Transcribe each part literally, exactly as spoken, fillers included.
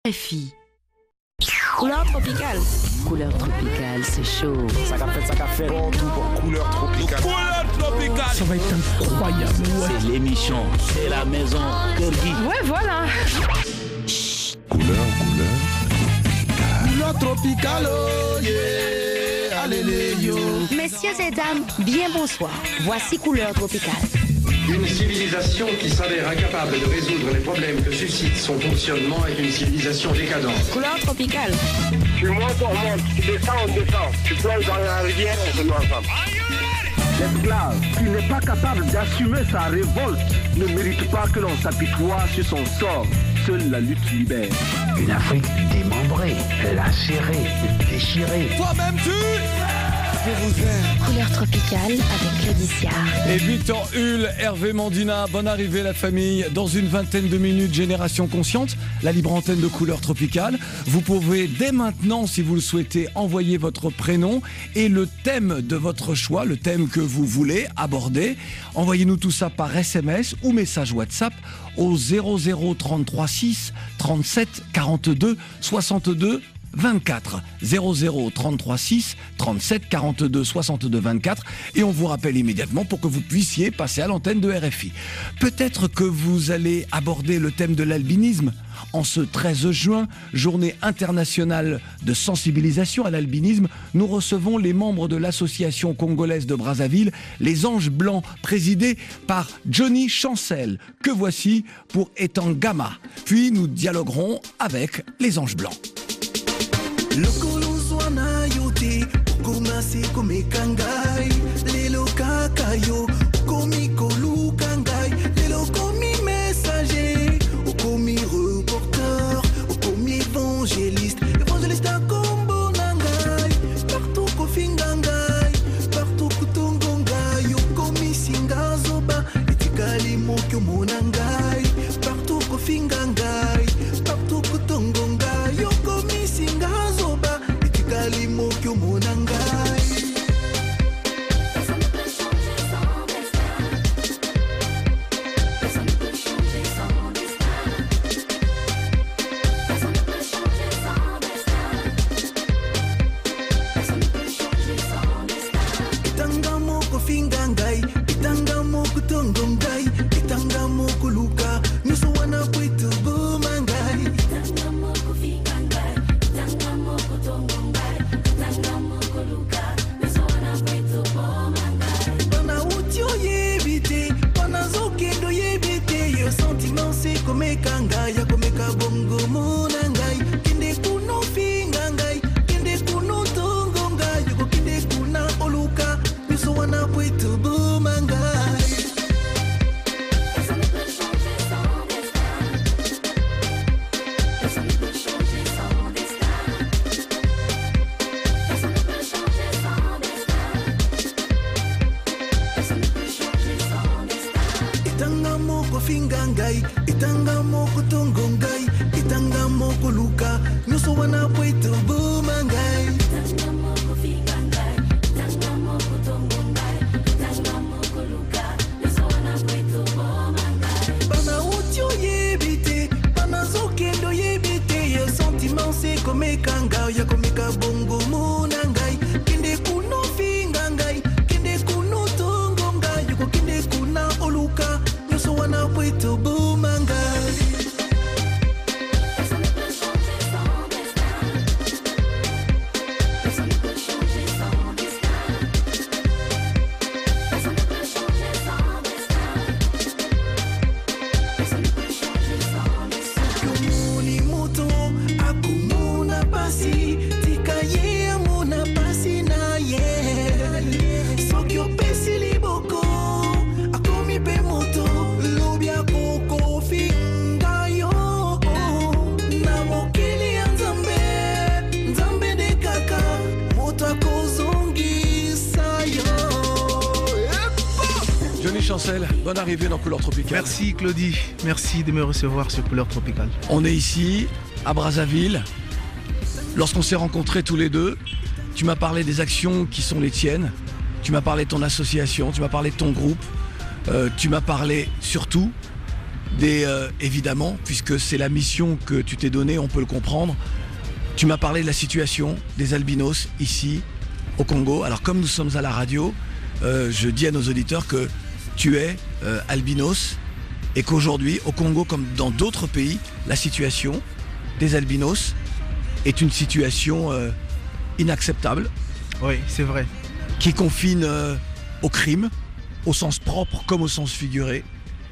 F I. Couleur tropicale. Couleur tropicale, c'est chaud. Ça qu'a fait, ça qu'a fait. Bon, tout pour couleur tropicale. Couleur tropicale. Ça va être incroyable. Ouais. C'est l'émission, c'est la maison Kirby. Ouais, voilà. Chut. Couleur, couleur. Couleur tropicale, oh yeah. Allez, les yo. Messieurs et dames, bien bonsoir. Voici Couleur tropicale. Une civilisation qui s'avère incapable de résoudre les problèmes que suscite son fonctionnement est une civilisation décadente. Couleur tropicale. Tu montes, on monte. Tu descends, on descend. Tu plonges dans la rivière, on se met ensemble. L'esclave qui n'est pas capable d'assumer sa révolte ne mérite pas que l'on s'apitoie sur son sort. Seule la lutte libère. Une Afrique démembrée, lacérée, déchirée. Toi-même tu... Je vous aime. Couleur tropicale avec Claudicia. Et Victor Hull, Hervé Mandina, bonne arrivée la famille. Dans une vingtaine de minutes, Génération Consciente, la libre antenne de Couleur tropicale. Vous pouvez dès maintenant, si vous le souhaitez, envoyer votre prénom et le thème de votre choix, le thème que vous voulez aborder. Envoyez-nous tout ça par S M S ou message WhatsApp au zéro zéro trente-trois six trente-sept quarante-deux soixante-deux vingt-quatre zéro zéro trente-trois six trente-sept quarante-deux soixante-deux vingt-quatre et on vous rappelle immédiatement pour que vous puissiez passer à l'antenne de R F I. Peut-être que vous allez aborder le thème de l'albinisme en ce treize juin, journée internationale de sensibilisation à l'albinisme. Nous recevons les membres de l'association congolaise de Brazzaville, les Anges Blancs, présidés par Johnny Chancel, que voici pour Etangama. Puis nous dialoguerons avec les Anges Blancs. Lokolo zwana yote kumasi kumikangai lelo kakayo komikolu kangai lelo komi messager komi reporter komi évangéliste évangéliste akombo nangai partout kofingangai partout kutongongai komi singazoba etikali mokyo monangai partout kofingangai partout kutongongai komi singazoba Kalimo kyo monangai. Personne ne peut changer son destin. Personne ne peut changer son destin. Personne ne peut changer son destin. Personne ne peut changer son destin. Itanga moko fingangai, itanga moko tongongai, itanga moko luka, nusu wana kwetu bumangai. Itanga moko fingangai, itanga moko tongongai. Sentiment c'est comme kanga ya comme kabongo monangai kinde kuno fingangai kinde kuno tongongai yoko kinde kuna oluka biso wana pwetu bumangai. Personne ne peut changer son destin. Personne ne peut changer son destin. Personne ne peut changer son destin. Personne ne peut changer son destin. Itanga moko fingangai itanga moko tongongai itanga moko luka nyuso wana pwetu bumangai itanga moko fingangai itanga moko tongongai itanga moko luka nyuso wana pwetu bumangai bana utyo yebite bana zokendo yebite ye sentiment c'est comme kanga ya comme kabongo monangai kinde kuno fingangai kinde kuno tongongai yuko kinde kuna oluka nyuso wana pwetu bumangai. Personne ne peut changer son destin. Personne ne peut changer son destin. Personne ne peut changer son destin. Personne ne peut changer son destin. Kumuni moto akumuna pasi tikaye amuna pasi na ye. Sokyo pesi liboko akomi pe moto lobia koko fingayo na mokili ya nzambe nzambe de kaka moto akozongi sayo. Johnny Chancel, bonne arrivée dans Couleur tropicale. Merci Claudie, merci de me recevoir sur Couleur tropicale. On est ici, à Brazzaville. Lorsqu'on s'est rencontrés tous les deux, tu m'as parlé des actions qui sont les tiennes. Tu m'as parlé de ton association, tu m'as parlé de ton groupe. Euh, tu m'as parlé surtout des, euh, évidemment, puisque c'est la mission que tu t'es donnée, on peut le comprendre. Tu m'as parlé de la situation des albinos ici, au Congo. Alors comme nous sommes à la radio, euh, je dis à nos auditeurs que tu es euh, albinos et qu'aujourd'hui, au Congo, comme dans d'autres pays, la situation des albinos est une situation euh, inacceptable. Oui, c'est vrai. Qui confine euh, au crime, au sens propre comme au sens figuré.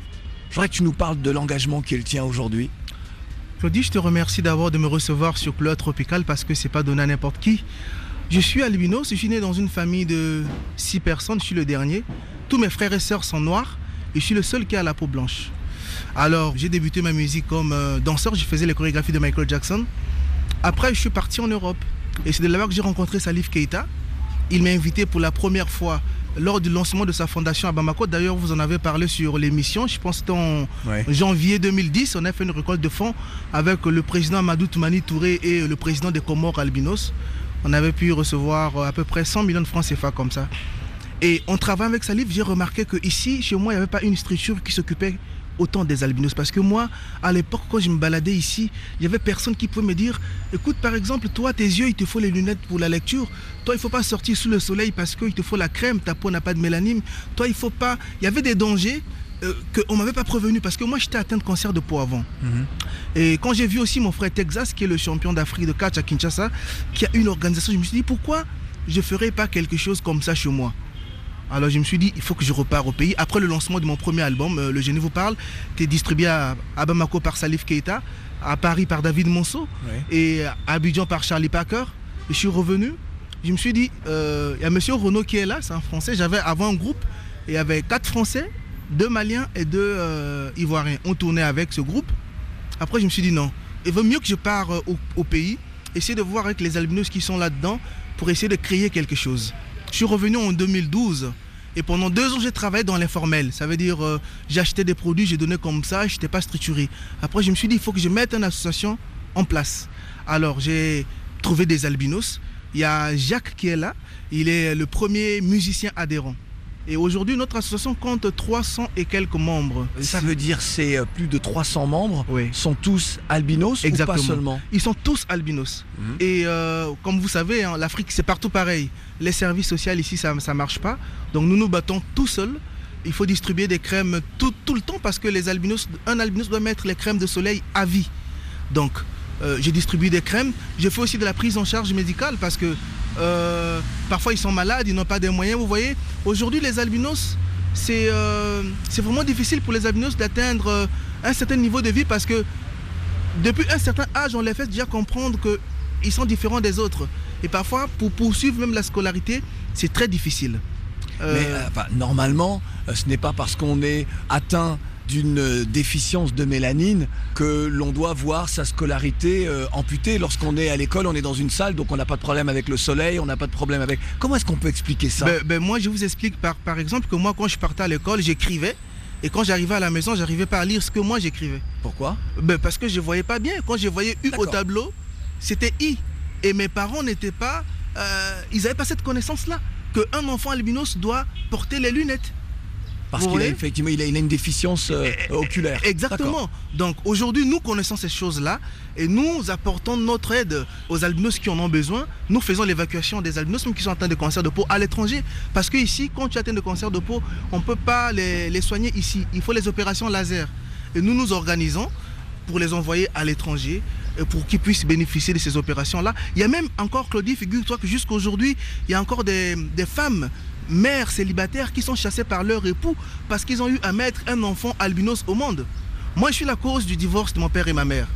Je voudrais que tu nous parles de l'engagement qui est le tien aujourd'hui. Claudie, je te remercie d'abord de me recevoir sur Couleur Tropicale parce que c'est pas donné à n'importe qui. Je suis albinos, je suis né dans une famille de six personnes, je suis le dernier. Tous mes frères et sœurs sont noirs et je suis le seul qui a la peau blanche. Alors j'ai débuté ma musique comme euh, danseur, je faisais les chorégraphies de Michael Jackson. Après je suis parti en Europe et c'est de là-bas que j'ai rencontré Salif Keita. Il m'a invité pour la première fois lors du lancement de sa fondation à Bamako. D'ailleurs, vous en avez parlé sur l'émission. Je pense que c'était en ouais. janvier deux mille dix. On a fait une récolte de fonds avec le président Amadou Toumani Touré et le président des Comores albinos. On avait pu recevoir à peu près cent millions de francs C F A comme ça. Et en travaillant avec Salif, j'ai remarqué qu'ici, chez moi, il n'y avait pas une structure qui s'occupait autant des albinos. Parce que moi, à l'époque, quand je me baladais ici, il n'y avait personne qui pouvait me dire écoute, par exemple, toi, tes yeux, il te faut les lunettes pour la lecture. Toi, il ne faut pas sortir sous le soleil parce qu'il te faut la crème, ta peau n'a pas de mélanine. Toi, il faut pas... Il y avait des dangers euh, qu'on ne m'avait pas prévenu parce que moi, j'étais atteint de cancer de peau avant. Mm-hmm. Et quand j'ai vu aussi mon frère Texas, qui est le champion d'Afrique de catch à Kinshasa, qui a une organisation, je me suis dit pourquoi je ne ferais pas quelque chose comme ça chez moi? Alors je me suis dit, il faut que je repars au pays. Après le lancement de mon premier album, euh, Le Génie vous parle, qui est distribué à, à Bamako par Salif Keita, à Paris par David Monceau, ouais. et à Abidjan par Charlie Parker. Et je suis revenu, je me suis dit, euh, il y a monsieur Renaud qui est là, c'est un Français. J'avais avant un groupe, et il y avait quatre Français, deux Maliens et deux euh, Ivoiriens. On tournait avec ce groupe. Après je me suis dit non, il vaut mieux que je pars euh, au, au pays, essayer de voir avec les albinos qui sont là-dedans, pour essayer de créer quelque chose. Je suis revenu en deux mille douze et pendant deux ans j'ai travaillé dans l'informel. Ça veut dire euh, j'ai acheté des produits, j'ai donné comme ça, je n'étais pas structuré. Après je me suis dit il faut que je mette une association en place. Alors j'ai trouvé des albinos. Il y a Jacques qui est là, il est le premier musicien adhérent. Et aujourd'hui notre association compte trois cents et quelques membres. Ça veut dire c'est plus de trois cents membres, oui. sont tous albinos. Exactement. Ou pas seulement? Ils sont tous albinos. Mmh. Et euh, comme vous savez, hein, l'Afrique c'est partout pareil. Les services sociaux ici ça ne marche pas. Donc nous nous battons tout seuls. Il faut distribuer des crèmes tout, tout le temps parce que les albinos, un albinos doit mettre les crèmes de soleil à vie. Donc euh, j'ai distribué des crèmes. Je fais aussi de la prise en charge médicale parce que Euh, parfois ils sont malades, ils n'ont pas des moyens. Vous voyez, aujourd'hui les albinos, c'est euh, c'est vraiment difficile pour les albinos d'atteindre euh, un certain niveau de vie parce que depuis un certain âge, on les fait déjà comprendre qu'ils sont différents des autres. Et parfois, pour poursuivre même la scolarité, c'est très difficile. Euh... Mais euh, enfin, normalement, euh, ce n'est pas parce qu'on est atteint d'une déficience de mélanine que l'on doit voir sa scolarité euh, amputée. Lorsqu'on est à l'école, on est dans une salle, donc on n'a pas de problème avec le soleil, on n'a pas de problème avec... Comment est-ce qu'on peut expliquer ça? ben, ben, Moi, je vous explique par, par exemple que moi, quand je partais à l'école, j'écrivais. Et quand j'arrivais à la maison, j'arrivais pas à lire ce que moi j'écrivais. Pourquoi? ben, Parce que je ne voyais pas bien. Quand je voyais U au tableau, c'était I. Et mes parents n'étaient pas... Euh, ils n'avaient pas cette connaissance-là. Qu'un enfant albinos doit porter les lunettes. Parce qu'il a effectivement il a, il a une déficience euh, oculaire. Exactement. Donc aujourd'hui, nous connaissons ces choses-là et nous apportons notre aide aux albinos qui en ont besoin. Nous faisons l'évacuation des albinos qui sont atteints de cancer de peau à l'étranger. Parce que ici, quand tu es atteint de cancer de peau, on ne peut pas les, les soigner ici. Il faut les opérations laser. Et nous nous organisons pour les envoyer à l'étranger pour qu'ils puissent bénéficier de ces opérations-là. Il y a même encore, Claudie, figure-toi que jusqu'à aujourd'hui, il y a encore des, des femmes mères célibataires qui sont chassées par leur époux parce qu'ils ont eu à mettre un enfant albinos au monde. Moi, je suis la cause du divorce de mon père et ma mère.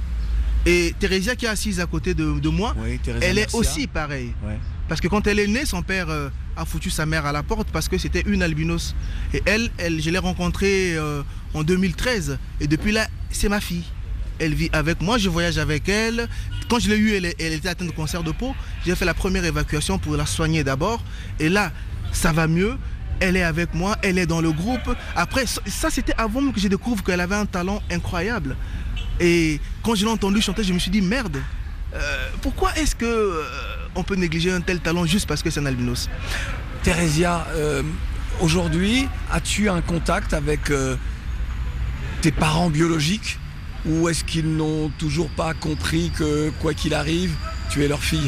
Et Thérésia qui est assise à côté de, de moi, oui, elle Mercia. Est aussi pareille. Ouais. Parce que quand elle est née, son père euh, a foutu sa mère à la porte parce que c'était une albinos. Et elle, elle je l'ai rencontrée euh, en deux mille treize. Et depuis là, c'est ma fille. Elle vit avec moi, je voyage avec elle. Quand je l'ai eue, elle, elle était atteinte de cancer de peau. J'ai fait la première évacuation pour la soigner d'abord. Et là, ça va mieux, elle est avec moi, elle est dans le groupe. Après, ça c'était avant que je découvre qu'elle avait un talent incroyable. Et quand je l'ai entendu chanter, je me suis dit merde, euh, pourquoi est-ce que euh, on peut négliger un tel talent juste parce que c'est un albinos? Thérésia, euh, aujourd'hui, as-tu un contact avec euh, tes parents biologiques, ou est-ce qu'ils n'ont toujours pas compris que, quoi qu'il arrive, tu es leur fille?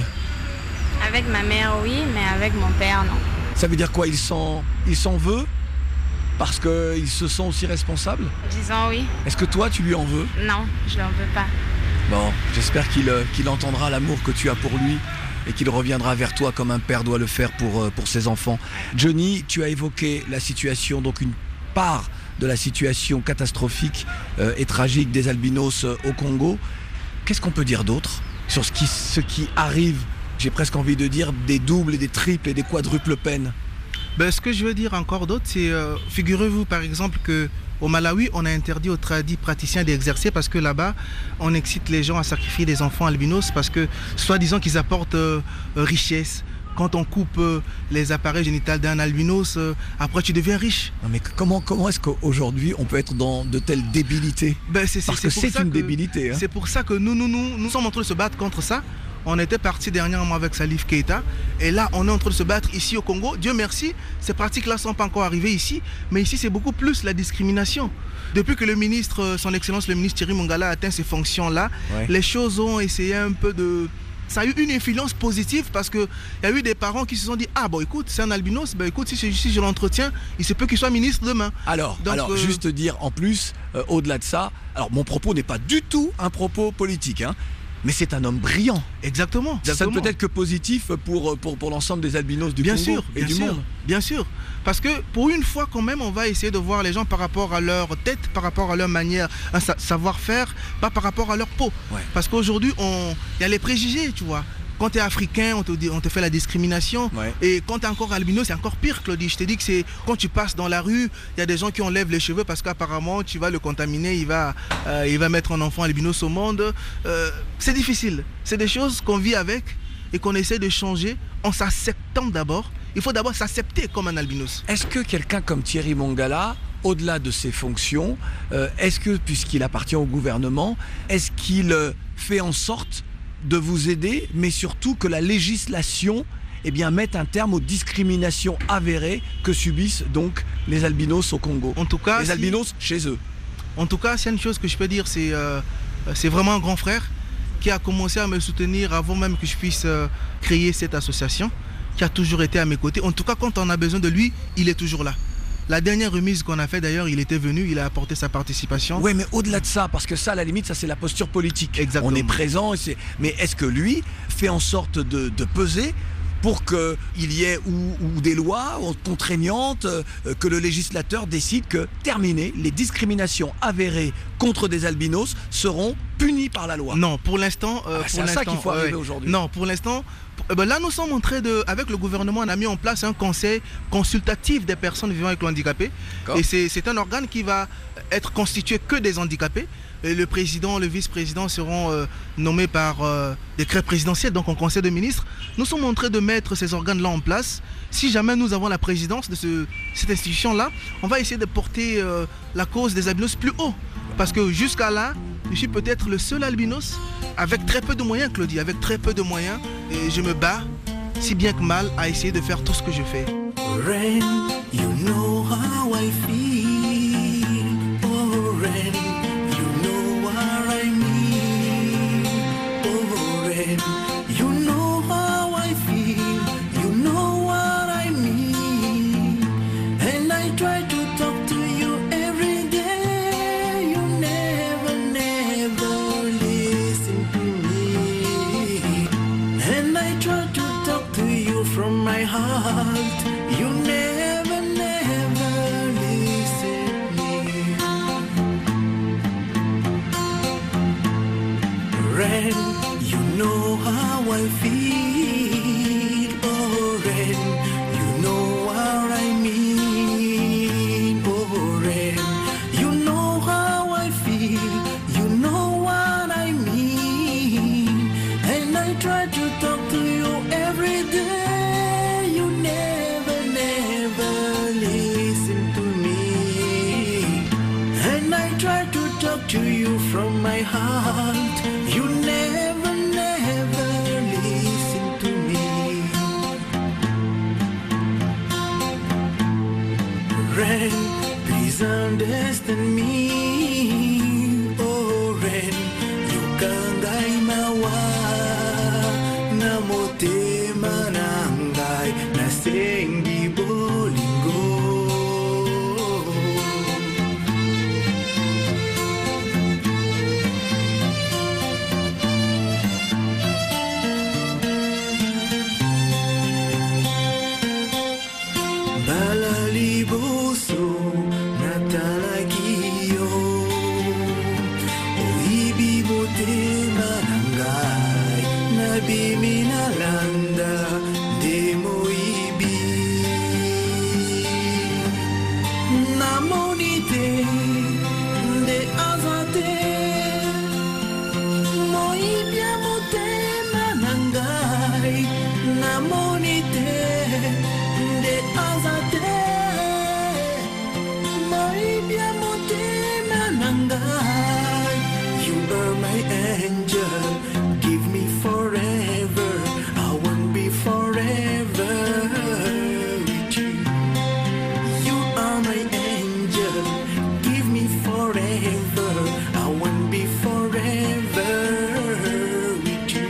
Avec ma mère, oui, mais avec mon père, non. Ça veut dire quoi? Il s'en, il s'en veut parce qu'ils se sont aussi responsables? Disons oui. Est-ce que toi, tu lui en veux? Non, je l'en veux pas. Bon, j'espère qu'il, euh, qu'il entendra l'amour que tu as pour lui et qu'il reviendra vers toi comme un père doit le faire pour, euh, pour ses enfants. Johnny, tu as évoqué la situation, donc une part de la situation catastrophique euh, et tragique des albinos euh, au Congo. Qu'est-ce qu'on peut dire d'autre sur ce qui, ce qui arrive, j'ai presque envie de dire, des doubles et des triples et des quadruples peines? Ben, ce que je veux dire encore d'autre, c'est, euh, figurez-vous par exemple que au Malawi, on a interdit aux tradis praticiens d'exercer parce que là-bas, on excite les gens à sacrifier des enfants albinos parce que, soi-disant qu'ils apportent euh, richesse. Quand on coupe euh, les appareils génitaux d'un albinos, euh, après tu deviens riche. Non mais comment, comment est-ce qu'aujourd'hui on peut être dans de telles débilités? Ben, c'est, c'est, Parce c'est que pour c'est ça une que, débilité. Hein. C'est pour ça que nous, nous, nous, nous sommes en train de se battre contre ça. On était parti dernièrement avec Salif Keita et là on est en train de se battre ici au Congo. Dieu merci, ces pratiques-là ne sont pas encore arrivées ici, mais ici c'est beaucoup plus la discrimination. Depuis que le ministre, son excellence le ministre Thierry Mongala a atteint ces fonctions-là, ouais. Les choses ont essayé un peu de... Ça a eu une influence positive parce qu'il y a eu des parents qui se sont dit « Ah bon écoute, c'est un albinos, ben écoute, si, si je l'entretiens, il se peut qu'il soit ministre demain. » Alors, Donc, alors euh... juste dire en plus, euh, au-delà de ça, alors mon propos n'est pas du tout un propos politique, hein. Mais c'est un homme brillant. Exactement. Ça exactement. ne peut être que positif pour, pour, pour l'ensemble des albinos du bien Congo sûr, et bien du sûr, monde. Bien sûr. Parce que pour une fois quand même, on va essayer de voir les gens par rapport à leur tête, par rapport à leur manière, à savoir-faire, pas par rapport à leur peau. Ouais. Parce qu'aujourd'hui, il y a les préjugés, tu vois. Quand tu es africain, on te, dit, on te fait la discrimination. Ouais. Et quand tu es encore albino, c'est encore pire, Claudie. Je te dis que c'est quand tu passes dans la rue, il y a des gens qui enlèvent les cheveux parce qu'apparemment, tu vas le contaminer, il va, euh, il va mettre un enfant albinos au monde. Euh, c'est difficile. C'est des choses qu'on vit avec et qu'on essaie de changer en s'acceptant d'abord. Il faut d'abord s'accepter comme un albinos. Est-ce que quelqu'un comme Thierry Mongala, au-delà de ses fonctions, euh, est-ce que, puisqu'il appartient au gouvernement, est-ce qu'il euh, fait en sorte de vous aider, mais surtout que la législation eh bien, mette un terme aux discriminations avérées que subissent donc les albinos au Congo? En tout cas, les si, albinos chez eux. En tout cas, c'est une chose que je peux dire, c'est euh, c'est vraiment un grand frère qui a commencé à me soutenir avant même que je puisse euh, créer cette association, qui a toujours été à mes côtés. En tout cas, quand on a besoin de lui, il est toujours là. La dernière remise qu'on a fait d'ailleurs, il était venu, il a apporté sa participation. Oui, mais au-delà de ça, parce que ça, à la limite, ça c'est la posture politique. Exactement. On est présent, et c'est... mais est-ce que lui fait en sorte de, de peser pour qu'il y ait ou, ou des lois contraignantes, euh, que le législateur décide que, terminé, les discriminations avérées contre des albinos seront punies par la loi? Non, pour l'instant... Ah, Euh, pour c'est à ça qu'il faut arriver euh, aujourd'hui. Non, pour l'instant... Ben là, nous sommes en train de, avec le gouvernement, on a mis en place un conseil consultatif des personnes vivant avec le handicapé. Et c'est, c'est un organe qui va être constitué que des handicapés. Et le président, le vice-président seront euh, nommés par euh, décret présidentiel, donc en conseil de ministres. Nous sommes en train de mettre ces organes-là en place. Si jamais nous avons la présidence de ce, cette institution-là, on va essayer de porter euh, la cause des albinos plus haut. Parce que jusqu'à là, je suis peut-être le seul albinos avec très peu de moyens, Claudie, avec très peu de moyens. Et je me bats, si bien que mal, à essayer de faire tout ce que je fais. Rain, you know how I feel. Oh, rain, you know what I mean. Oh, rain, you know how I feel. You know what I mean. And I try to talk to you every day. You never, never listen to me. And I try to talk to you from my heart. You never, never listen me. Rain, you know how I feel. Oh, rain, you know what I mean. Oh, rain, you know how I feel. You know what I mean. And I try to talk to you every day. You never, never listen to me. And I try to talk to you from my heart. You never, never listen to me. Rain, please understand me. na motema na ngai nasengi bolingo. Bala liboso natalaki yo, oyibi motema na ngai nabimi nalanda nde moyibi. Namoni te nde aza te, moyibi ya motema na ngai namoni te nde aza te, moyibi ya motema na ngai. You are my angel, give me forever, I want be forever with you. You are my angel, give me forever, I want be forever with you.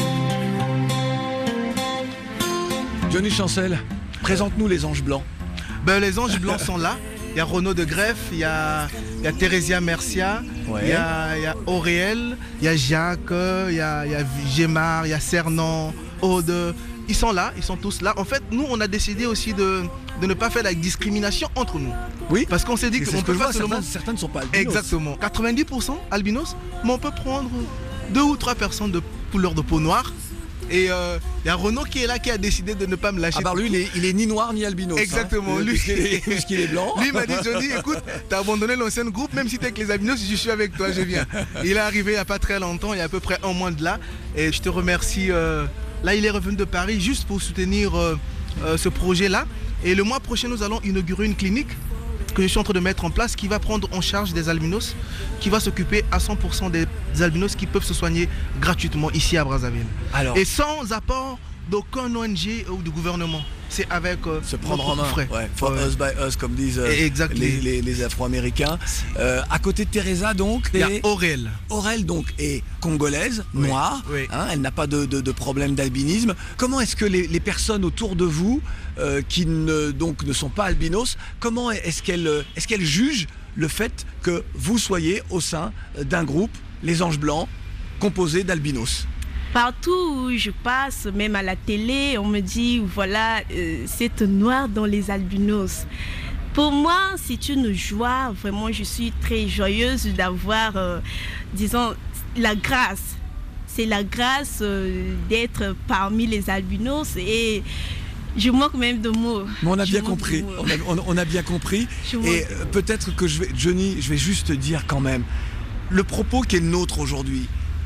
Johnny Chancel, présente-nous les anges blancs. Ben, les anges blancs sont là. Il y a Renaud de Greff, il y a, il y a Thérésia Mercia, Ouais. il, y a, il y a Auréel, il y a Jacques, il y a, il y a Gémar, il y a Cernan, Aude. Ils sont là, ils sont tous là. En fait, nous, on a décidé aussi de, de ne pas faire la discrimination entre nous. Oui. Parce qu'on s'est dit C'est qu'on ce que peut je pas vois, seulement... certains, certains ne sont pas albinos. Exactement. quatre-vingt-dix pour cent albinos, mais on peut prendre deux ou trois personnes de couleur de peau noire. Et il euh, y a Renaud qui est là, qui a décidé de ne pas me lâcher. Ah bah lui, il est, il est ni noir ni albinos. Exactement. Hein, lui, puisqu'il est, puisqu'il est blanc. Lui m'a dit, Johnny, écoute, t'as abandonné l'ancien groupe, même si t'es avec les albinos, je suis avec toi, je viens. Il est arrivé il n'y a pas très longtemps, il y a à peu près un mois de là. Et je te remercie. Euh, là, il est revenu de Paris juste pour soutenir euh, euh, ce projet-là. Et le mois prochain, nous allons inaugurer une clinique que je suis en train de mettre en place, qui va prendre en charge des albinos, qui va s'occuper à cent pour cent des albinos qui peuvent se soigner gratuitement ici à Brazzaville. Alors, et sans apport d'aucun O N G ou du gouvernement. C'est avec euh, se prendre en main, frais. Ouais, for Ouais. us by us, comme disent euh, Exactly. les, les, les Afro-Américains. Euh, à côté de Teresa, donc, Il y a et- Aurél. Aurel donc est congolaise, Oui, noire, oui. hein, elle n'a pas de, de- de problème d'albinisme. Comment est-ce que les, les personnes autour de vous, euh, qui ne, donc, ne sont pas albinos, comment est-ce qu'elles euh, est-ce qu'elles jugent le fait que vous soyez au sein d'un groupe, les Anges Blancs, composé d'albinos? Partout où je passe, même à la télé, on me dit, voilà, euh, c'est noir dans les albinos. Pour moi, c'est une joie. Vraiment, je suis très joyeuse d'avoir, euh, disons, la grâce. C'est la grâce euh, d'être parmi les albinos et je manque même de mots. Mais on a Je bien manque de compris, mots. on a, on- on a bien compris. Je manque Et de- euh, peut-être que je vais, Johnny, je vais juste te dire quand même, le propos qui est le nôtre aujourd'hui,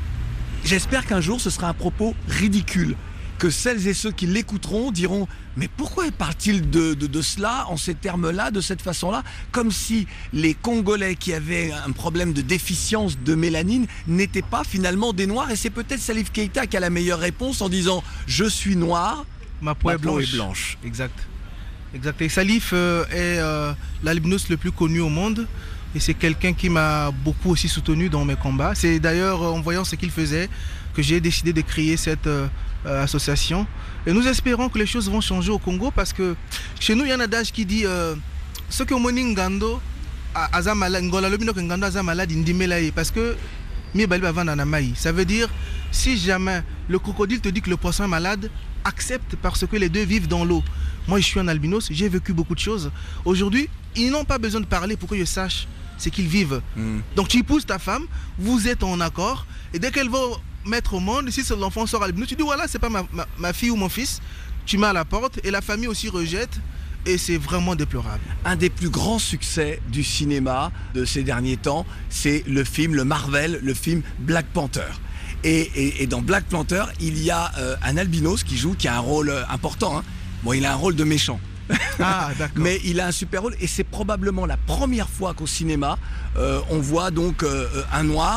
j'espère qu'un jour ce sera un propos ridicule, que celles et ceux qui l'écouteront diront « Mais pourquoi parle-t-il de, de, de cela, en ces termes-là, de cette façon-là » Comme si les Congolais qui avaient un problème de déficience de mélanine n'étaient pas finalement des Noirs. Et c'est peut-être Salif Keïta qui a la meilleure réponse en disant « Je suis noir, Ma peau, ma est, peau blanche. est blanche. » Exact. Exact. Et Salif euh, est euh, l'albinos le plus connu au monde. Et c'est quelqu'un qui m'a beaucoup aussi soutenu dans mes combats. C'est d'ailleurs euh, en voyant ce qu'il faisait que j'ai décidé de créer cette euh, euh, association. Et nous espérons que les choses vont changer au Congo parce que chez nous, il y a un adage qui dit euh, ce que moni ngando aza malade, ngola lobi no ngando aza malade indimelaye parce que mi bali bavanda na mai. Ça veut dire si jamais le crocodile te dit que le poisson est malade, accepte parce que les deux vivent dans l'eau. Moi, je suis un albinos, j'ai vécu beaucoup de choses. Aujourd'hui, ils n'ont pas besoin de parler pour que je sache ce qu'ils vivent. Mm. Donc tu épouses ta femme, vous êtes en accord, et dès qu'elle va mettre au monde, si l'enfant sort albinos, tu dis voilà, c'est pas ma, ma, ma fille ou mon fils, tu mets à la porte, et la famille aussi rejette, et c'est vraiment déplorable. Un des plus grands succès du cinéma de ces derniers temps, c'est le film, le Marvel, le film Black Panther. Et, et- et dans Black Panther, il y a euh, un albinos qui joue, qui a un rôle euh, important. hein. Bon, il a un rôle de méchant. Ah, d'accord. Mais il a un super rôle et c'est probablement la première fois qu'au cinéma, euh, on voit donc euh, un noir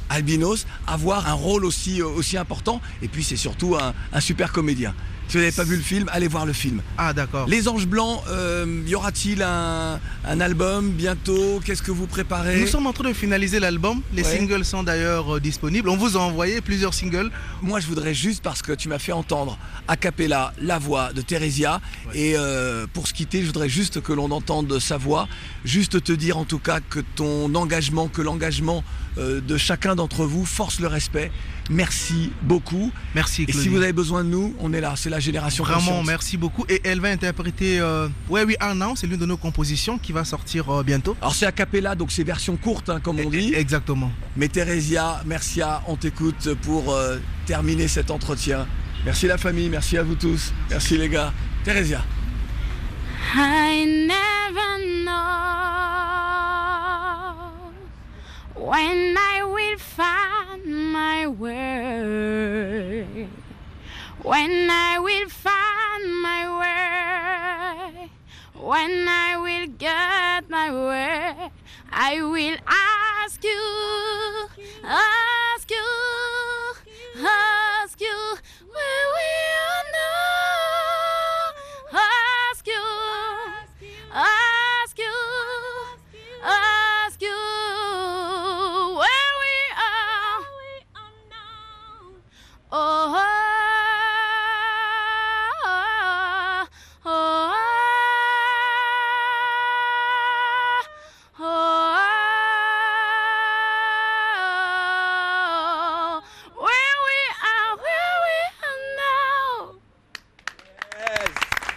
albinos, avoir un rôle aussi, aussi important. Et puis c'est surtout un, un super comédien. Si vous n'avez pas vu le film, allez voir le film. Ah d'accord. Les Anges Blancs, euh, y aura-t-il un, un album bientôt? Qu'est-ce que vous préparez? Nous sommes en train de finaliser l'album. Les ouais. singles sont d'ailleurs euh, disponibles. On vous a envoyé plusieurs singles. Moi je voudrais juste, parce que tu m'as fait entendre a cappella la voix de Theresia, ouais. et euh, pour se quitter, je voudrais juste que l'on entende sa voix, juste te dire en tout cas que ton engagement, que l'engagement euh, de chacun d'entre vous force le respect. Merci beaucoup. Merci Claudie. Et si vous avez besoin de nous, on est là, c'est la génération Vraiment, consciente. merci beaucoup. Et elle va interpréter euh, Ouais Oui Un An, c'est l'une de nos compositions qui va sortir euh, bientôt. Alors c'est a cappella, donc c'est version courte, hein, comme on dit. Exactement. Mais Theresia, merci à, on t'écoute pour euh, terminer cet entretien. Merci la famille, merci à vous tous. Merci les gars. Theresia. I never know when I will find my way, when I will find my way, when I will get my way, I will ask you, ask you, ask you, where we are now, ask you, ask you, ask you. Oh, oh, oh, oh, oh, where we are, where we are now. Yes.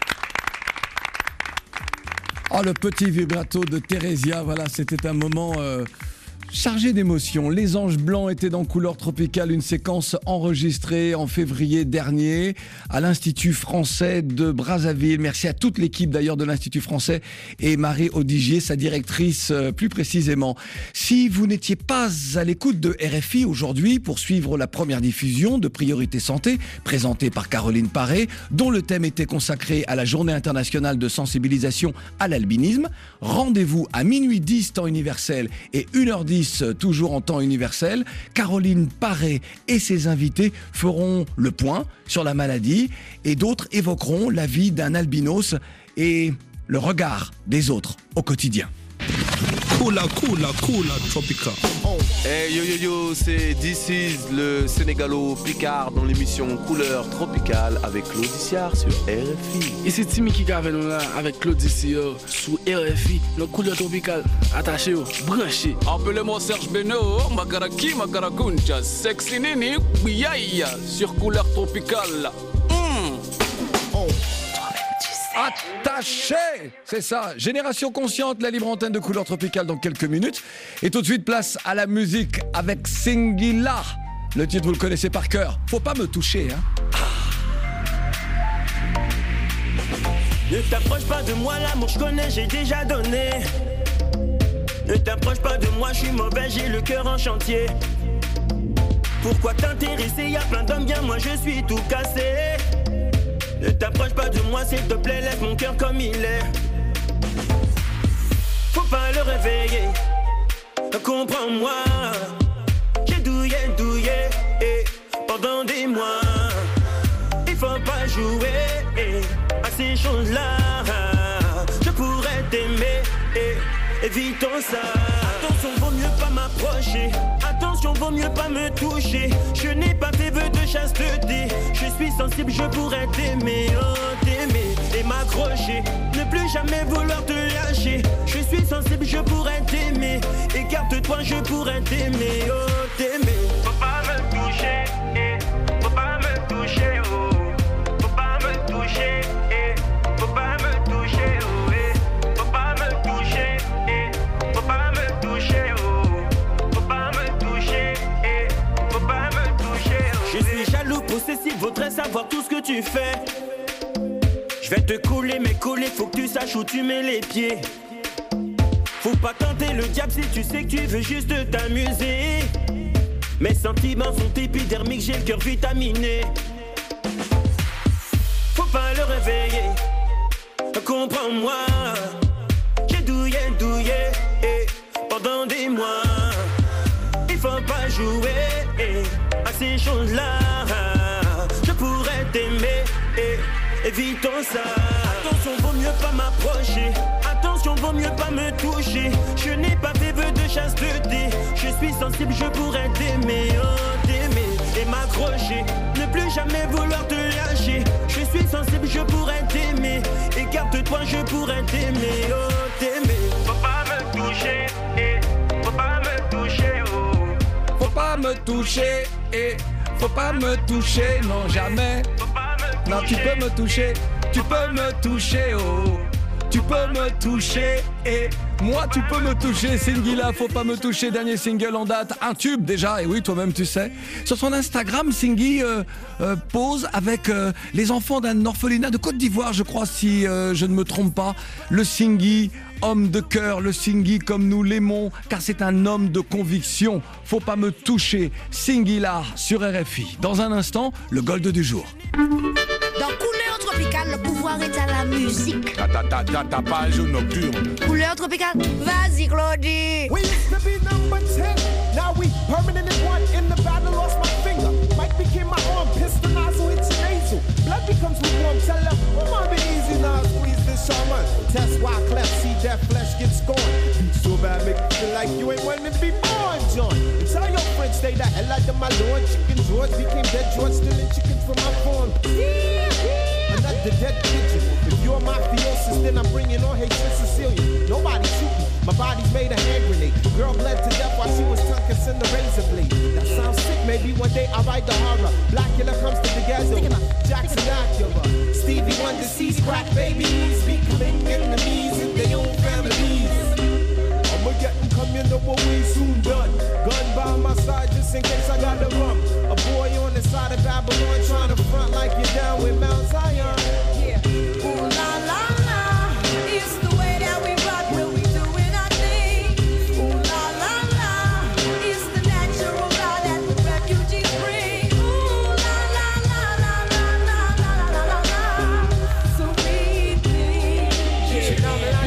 Oh, le petit vibrato de Theresia, voilà, c'était un moment... Euh... chargé d'émotions. Les Anges Blancs étaient dans Couleur Tropicale, une séquence enregistrée en février dernier à l'Institut français de Brazzaville. Merci à toute l'équipe d'ailleurs de l'Institut français et Marie Audigier, sa directrice euh, plus précisément. Si vous n'étiez pas à l'écoute de R F I aujourd'hui pour suivre la première diffusion de Priorité Santé, présentée par Caroline Paré, dont le thème était consacré à la Journée internationale de sensibilisation à l'albinisme, rendez-vous à minuit dix temps universel et une heure dix toujours en temps universel. Caroline Paré et ses invités feront le point sur la maladie et d'autres évoqueront la vie d'un albinos et le regard des autres au quotidien. Coula, coula, coula, tropical. Hey yo yo yo, c'est This Is le Sénégalo-Picard dans l'émission Couleur Tropicale avec Claude Issiard sur R F I. Ici Timmy qui avec nous là avec Claude Issiard sur R F I, notre Couleur Tropicale. Attachez vous, branchez. Appelez-moi Serge Beno, Magaraki, Magarakuncha, Sexy Nini, Biaïa sur Couleur Tropicale. Mmh. Oh. Attaché, c'est ça. Génération consciente, la libre antenne de Couleur Tropicale dans quelques minutes. Et tout de suite, place à la musique avec Singila. Le titre, vous le connaissez par cœur. Faut pas me toucher, hein. Ne t'approche pas de moi, l'amour je connais, j'ai déjà donné. Ne t'approche pas de moi, je suis mauvais, j'ai le cœur en chantier. Pourquoi t'intéresser, y'a plein d'hommes bien, moi je suis tout cassé. Ne t'approche pas de moi, s'il te plaît, laisse mon cœur comme il est. Faut pas le réveiller, comprends-moi. J'ai douillé, douillé, eh, pendant des mois. Il faut pas jouer eh, à ces choses-là. Je pourrais t'aimer, eh, évitons ça. Attention, vaut mieux pas m'approcher. Attention, vaut mieux pas me toucher. Je n'ai pas fait vœu de chasteté. Je suis sensible, je pourrais t'aimer, oh, t'aimer et m'accrocher. Ne plus jamais vouloir te lâcher. Je suis sensible, je pourrais t'aimer. Écarte-toi, je pourrais t'aimer, oh, t'aimer. Faut pas me toucher, eh. Faut pas me toucher, oh. Faut pas me toucher, eh. Faut pas me toucher, oh, eh. Faut pas me toucher, eh. Faut pas me toucher, oh. Faut pas me toucher, eh. Faut pas me toucher, oh. Je suis jaloux, possessif, voudrais savoir tout ce que tu fais. Je vais te couler, mais couler, faut que tu saches où tu mets les pieds. Faut pas tenter le diable si tu sais que tu veux juste t'amuser. Mes sentiments sont épidermiques, j'ai le cœur vitaminé. Faut pas le réveiller, comprends-moi. J'ai douillé, douillé, eh, pendant des mois. Il faut pas jouer eh, à ces choses-là. Je pourrais t'aimer, eh, évitons ça. Attention, vaut mieux pas m'approcher. Attention, vaut mieux pas me toucher. Je n'ai pas fait vœu de chasteté. Je suis sensible, je pourrais t'aimer, oh, t'aimer et m'accrocher. Ne plus jamais vouloir te lâcher. Je suis sensible, je pourrais t'aimer. Écarte-toi, je pourrais t'aimer, oh, t'aimer. Faut pas me toucher, eh. Faut pas me toucher, oh. Faut pas me toucher, eh. Faut pas me toucher, non jamais. Non, tu peux me toucher, tu peux me toucher, oh. Tu peux me toucher, et moi tu peux me toucher. Singila, faut pas me toucher, dernier single en date, un tube déjà, et oui, toi-même tu sais. Sur son Instagram, Singy euh, euh, pose avec euh, les enfants d'un orphelinat de Côte d'Ivoire, je crois, si euh, je ne me trompe pas. Le Singy, homme de cœur, le Singy comme nous l'aimons, car c'est un homme de conviction. Faut pas me toucher, Singila sur R F I. Dans un instant, le gold du jour. Dans Couleur Tropicale, le pouvoir est à la musique. Ta ta ta ta ta page nocturne. Couleur Tropicale, vas-y Claudie. We used to be number ten, now we permanently one. In the battle, lost my finger. Mike became my arm, pistol nozzle hits your nasal. Blood becomes lukewarm, tell them, oh my, be easy now, squeeze this shaman. Test why cleft, see that flesh gets scorned. Beat so bad, make you feel like you ain't wanting to be born, John. And tell your friends, stay the hell out of my lord. Chicken George became dead George, stealing chickens from my farm. Another dead pigeon. If you're mafiosis, then I'm bringing on hatred Sicilian. Nobody shoot me. My body's made a hand grenade. Girl bled to death while she was tongue kissing the razor blade. That sounds sick. Maybe one day I'll write the horror. Blackula comes to the ghetto. Jackson Acura. Stevie Wonder sees crack babies becoming enemies in their own families. I'ma get them coming over way soon done. Gun by my side just in case I got the rum. A boy on the side of Babylon trying to front like you're down with Mount Zion. Yeah. Ooh la la la, it's the way that we rock when we doing our thing. Ooh la la la, it's the natural law that the refugees bring. Ooh la la la la la la la la la la. So we think. Yeah,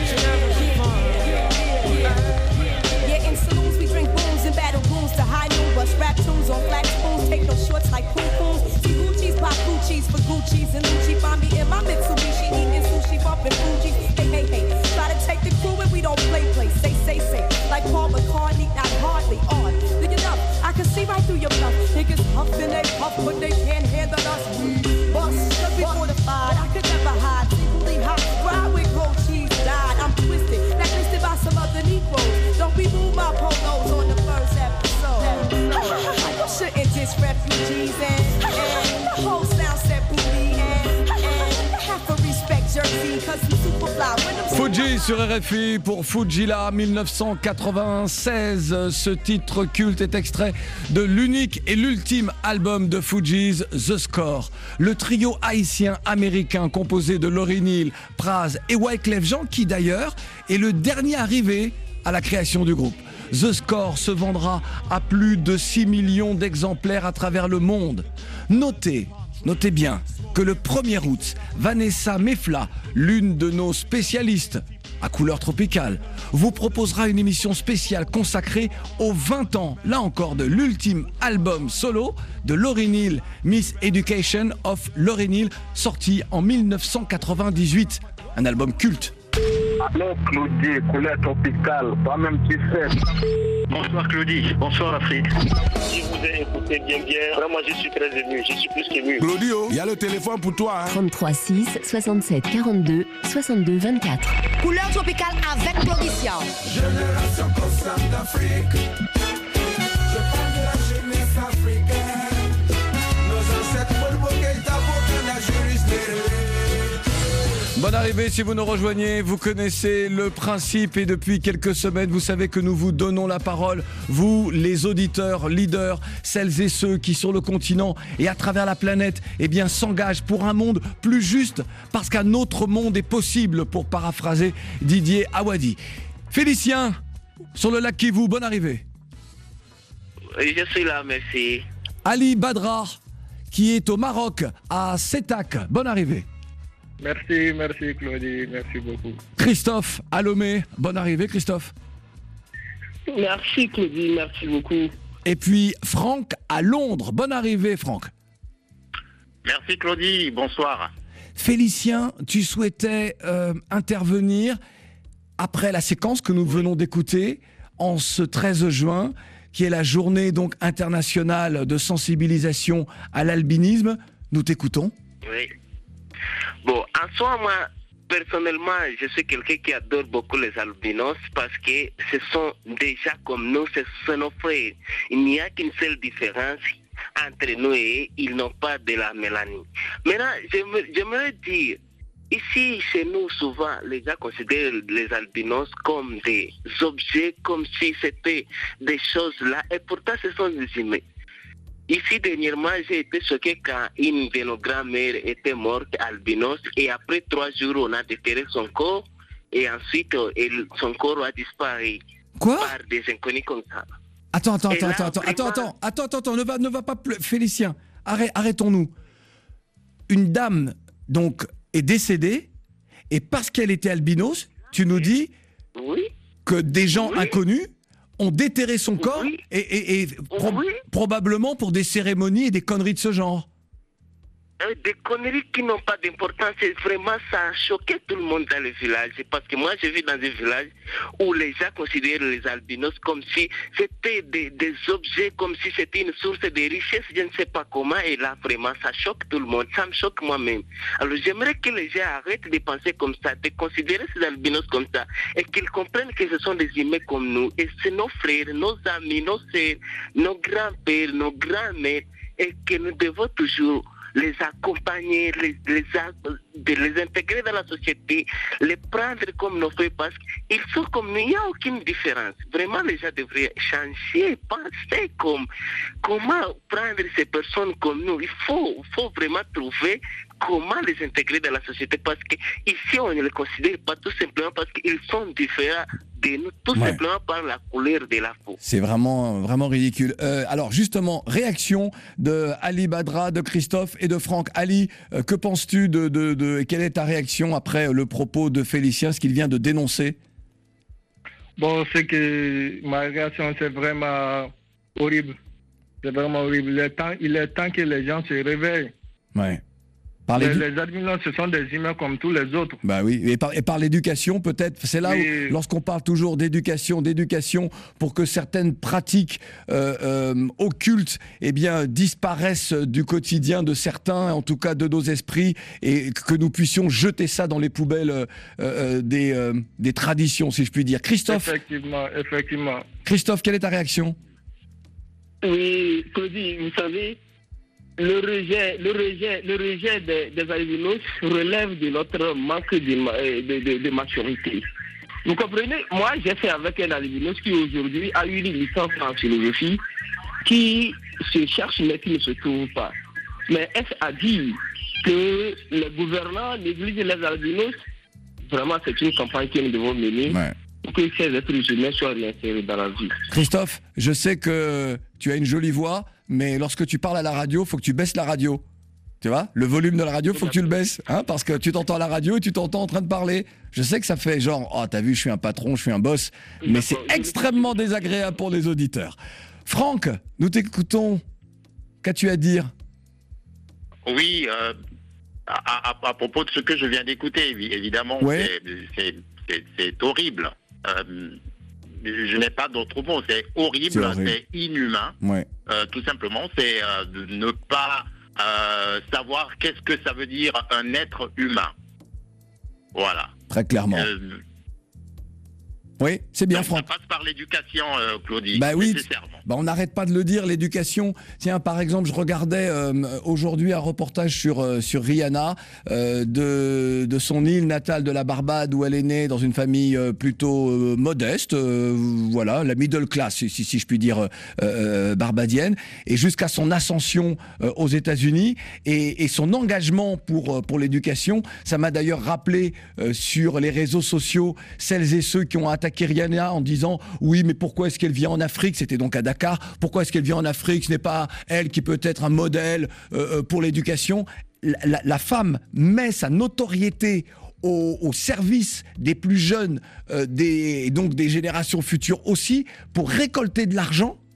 yeah, in saloons we drink booze and battle rooms to high noon. Bust rap tunes on flat spoons, take no shorts like poom pooms. See Gucci's, pop Gucci's for Gucci's and Lucci. Find me in my Mitsubishi, eating sushi, bumping Fuji. Hey, hey, hey, try to take the crew and we don't play, play. Say, say, say, like Paul McCartney, not hardly on. Look it up, I can see right through your bluff. Niggas huffing they puff, but they can't handle us. We bust, cause we fortified. I could never hide, secretly hot, ride with gold cheese, died. I'm twisted, blacklisted by some other Negroes. Don't we move my polos on the first episode. You shouldn't diss refugees and, and the whole sound set booty and, and have to respect Jersey cause we super fly. Fuji sur R F I pour Fujila dix-neuf cent quatre-vingt-seize. Ce titre culte est extrait de l'unique et l'ultime album de Fugees, The Score. Le trio haïtien-américain composé de Lauryn Hill, Pras et Wyclef Jean, qui d'ailleurs est le dernier arrivé à la création du groupe. The Score se vendra à plus de six millions d'exemplaires à travers le monde. Notez, notez bien que le premier août, Vanessa Mefla, l'une de nos spécialistes à Couleur Tropicale, vous proposera une émission spéciale consacrée aux vingt ans, là encore, de l'ultime album solo de Lauryn Hill, Miss Education of Lauryn Hill, sorti en dix-neuf cent quatre-vingt-dix-huit. Un album culte. Allô Claudie, Couleur Tropicale, toi-même tu sais. Bonsoir Claudie, bonsoir l'Afrique. Je vous ai écouté bien bien, vraiment je suis très ému, je suis plus qu'ému. Claudie, il y a le téléphone pour toi. Hein. trente-trois six soixante-sept quarante-deux soixante-deux vingt-quatre. Couleur Tropicale avec Claudicia. Génération consciente d'Afrique. Je parle de la jeunesse africaine. Nos ancêtres pour le Keïta pour la juriste. Bonne arrivée si vous nous rejoignez, vous connaissez le principe et depuis quelques semaines, vous savez que nous vous donnons la parole, vous les auditeurs, leaders, celles et ceux qui sur le continent et à travers la planète eh bien, s'engagent pour un monde plus juste parce qu'un autre monde est possible, pour paraphraser Didier Awadi. Félicien, sur le lac Kivu, bonne arrivée. Je suis là, merci. Ali Badra, qui est au Maroc, à Sétac, bonne arrivée. Merci, merci Claudie, merci beaucoup. Christophe, à Lomé, bonne arrivée Christophe. Merci Claudie, merci beaucoup. Et puis Franck à Londres. Bonne arrivée, Franck. Merci Claudie, bonsoir. Félicien, tu souhaitais euh, intervenir après la séquence que nous venons d'écouter en ce treize juin, qui est la journée donc internationale de sensibilisation à l'albinisme. Nous t'écoutons. Oui. Bon, en soi, moi, personnellement, je suis quelqu'un qui adore beaucoup les albinos parce que ce sont déjà comme nous, ce sont nos frères. Il n'y a qu'une seule différence entre nous et eux, ils n'ont pas de la mélanie. Maintenant, j'aimerais dire, ici, chez nous, souvent, les gens considèrent les albinos comme des objets, comme si c'était des choses là, et pourtant ce sont des humains. Ici, dernièrement, j'ai été choqué quand une de nos grand-mères était morte, albinos, et après trois jours, on a déterré son corps, et ensuite, elle, son corps a disparu. Quoi? Par des inconnus comme ça. Attends, attends, attends, là, attends, vraiment... attends, attends, attends, attends, attends, ne va, ne va pas pleu... Félicien, arrête, arrêtons-nous. Une dame, donc, est décédée, et parce qu'elle était albinos, tu nous dis oui. que des gens oui. inconnus ont déterré son corps, oui. et, et, et pro oui. probablement pour des cérémonies et des conneries de ce genre. Des conneries qui n'ont pas d'importance, et vraiment ça a choqué tout le monde dans le village. Parce que moi je vis dans un village où les gens considèrent les albinos comme si c'était des, des objets, comme si c'était une source de richesse, je ne sais pas comment, et là vraiment ça choque tout le monde, ça me choque moi-même. Alors j'aimerais que les gens arrêtent de penser comme ça, de considérer ces albinos comme ça, et qu'ils comprennent que ce sont des humains comme nous, et c'est nos frères, nos amis, nos sœurs, nos grands-pères, nos grands-mères, et que nous devons toujours les accompagner, les, les, de les intégrer dans la société, les prendre comme nos frères, parce qu'ils sont comme nous, il n'y a aucune différence. Vraiment, les gens devraient changer, penser comme, comment prendre ces personnes comme nous. Il faut, faut vraiment trouver comment les intégrer dans la société, parce qu'ici, on ne les considère pas tout simplement parce qu'ils sont différents de nous, tout ouais. simplement par la couleur de la peau. C'est vraiment, vraiment ridicule. Euh, alors justement, réaction de Ali Badra, de Christophe et de Franck. Ali, euh, que penses-tu de, de, de, quelle est ta réaction après le propos de Félicien, ce qu'il vient de dénoncer? Bon, c'est que ma réaction, c'est vraiment horrible. C'est vraiment horrible. Il est temps, il est temps que les gens se réveillent. Ouais. Les, les albinos, ce sont des humains comme tous les autres. Bah oui, et par, et par l'éducation peut-être, c'est là oui. où, lorsqu'on parle toujours d'éducation, d'éducation, pour que certaines pratiques euh, euh, occultes eh bien, disparaissent du quotidien de certains, en tout cas de nos esprits, et que nous puissions jeter ça dans les poubelles euh, euh, des, euh, des traditions, si je puis dire. Christophe. Effectivement, effectivement. Christophe, quelle est ta réaction? Oui, Claudie, vous savez, le rejet, le rejet, le rejet des, des albinos relève de notre manque de, de, de, de maturité. Vous comprenez? Moi, j'ai fait avec un albinos qui aujourd'hui a eu une licence en philosophie, qui se cherche mais qui ne se trouve pas. Mais est-ce à dire que les gouvernants négligent les albinos? Vraiment, c'est une campagne que nous devons mener. Ouais. Pour que ces êtres humains soient réinsérés dans la vie. Christophe, je sais que tu as une jolie voix, mais lorsque tu parles à la radio, il faut que tu baisses la radio. Tu vois, le volume de la radio, il faut que tu le baisses, hein, parce que tu t'entends à la radio et tu t'entends en train de parler. Je sais que ça fait genre, oh, t'as vu, je suis un patron, je suis un boss, mais c'est extrêmement désagréable pour les auditeurs. Franck, nous t'écoutons. Qu'as-tu à dire? Oui, euh, à, à, à propos de ce que je viens d'écouter, évidemment, ouais. c'est horrible. Euh, je n'ai pas d'autre mot, c'est horrible, c'est inhumain. Ouais. Euh, tout simplement, c'est euh, de ne pas euh, savoir qu'est-ce que ça veut dire un être humain. Voilà. Très clairement. Euh, oui, c'est bien, Franck. Ça passe par l'éducation, euh, Claudie. Bah oui, bah on n'arrête pas de le dire, l'éducation. Tiens, par exemple, je regardais euh, aujourd'hui un reportage sur, euh, sur Rihanna, euh, de, de son île natale de la Barbade, où elle est née dans une famille euh, plutôt euh, modeste, euh, voilà, la middle class, si, si je puis dire, euh, euh, barbadienne, et jusqu'à son ascension euh, aux États-Unis, et, et son engagement pour, pour l'éducation. Ça m'a d'ailleurs rappelé euh, sur les réseaux sociaux celles et ceux qui ont attaqué Rihanna en disant oui, mais pourquoi est-ce qu'elle vient en Afrique? C'était donc à Dakar. Pourquoi est-ce qu'elle vient en Afrique? Ce n'est pas elle qui peut être un modèle euh, pour l'éducation. La, la, la femme met sa notoriété au, au service des plus jeunes, euh, des, et donc des générations futures aussi, pour récolter de l'argent,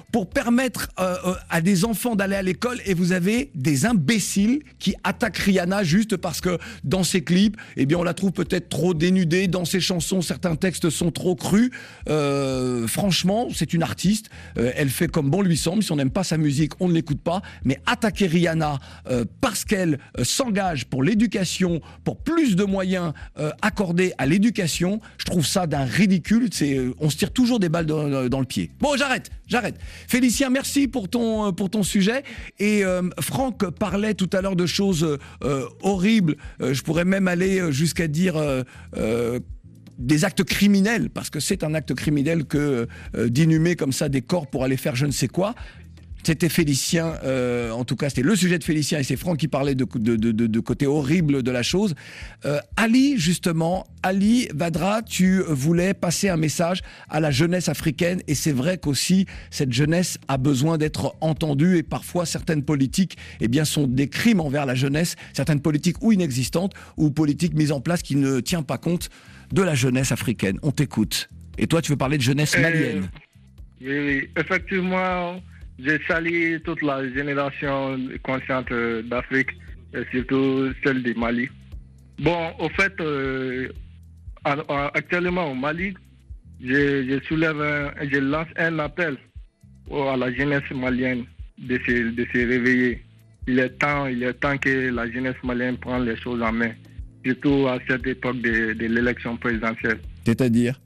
pour permettre euh, euh, à des enfants d'aller à l'école, et vous avez des imbéciles qui attaquent Rihanna juste parce que dans ses clips, eh bien on la trouve peut-être trop dénudée, dans ses chansons certains textes sont trop crus. Euh, franchement, c'est une artiste, euh, elle fait comme bon lui semble. Si on n'aime pas sa musique, on ne l'écoute pas. Mais attaquer Rihanna euh, parce qu'elle euh, s'engage pour l'éducation, pour plus de moyens euh, accordés à l'éducation, je trouve ça d'un ridicule. C'est, euh, on se tire toujours des balles dans, dans le pied. Bon, j'arrête, j'arrête. Félicien, merci pour ton, pour ton sujet. Et euh, Franck parlait tout à l'heure de choses euh, horribles. Euh, je pourrais même aller jusqu'à dire euh, euh, des actes criminels, parce que c'est un acte criminel que euh, d'inhumer comme ça des corps pour aller faire je ne sais quoi. C'était Félicien, euh, en tout cas c'était le sujet de Félicien, et c'est Franck qui parlait de, de, de, de, de côté horrible de la chose. Euh, Ali, justement, Ali Vadra, tu voulais passer un message à la jeunesse africaine, et c'est vrai qu'aussi cette jeunesse a besoin d'être entendue, et parfois certaines politiques eh bien, sont des crimes envers la jeunesse, certaines politiques ou inexistantes, ou politiques mises en place qui ne tiennent pas compte de la jeunesse africaine. On t'écoute. Et toi tu veux parler de jeunesse Euh, malienne. Oui, oui, effectivement, j'ai salué toute la génération consciente euh, d'Afrique, et surtout celle du Mali. Bon, au fait, euh, en- en- actuellement au Mali, je, je soulève, un, je lance un appel au- à la jeunesse malienne de se, de se réveiller. Il est temps, il est temps que la jeunesse malienne prenne les choses en main, surtout à cette époque de, de l'élection présidentielle. C'est-à-dire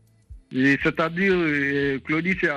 Et C'est-à-dire, euh, Claudie, c'est,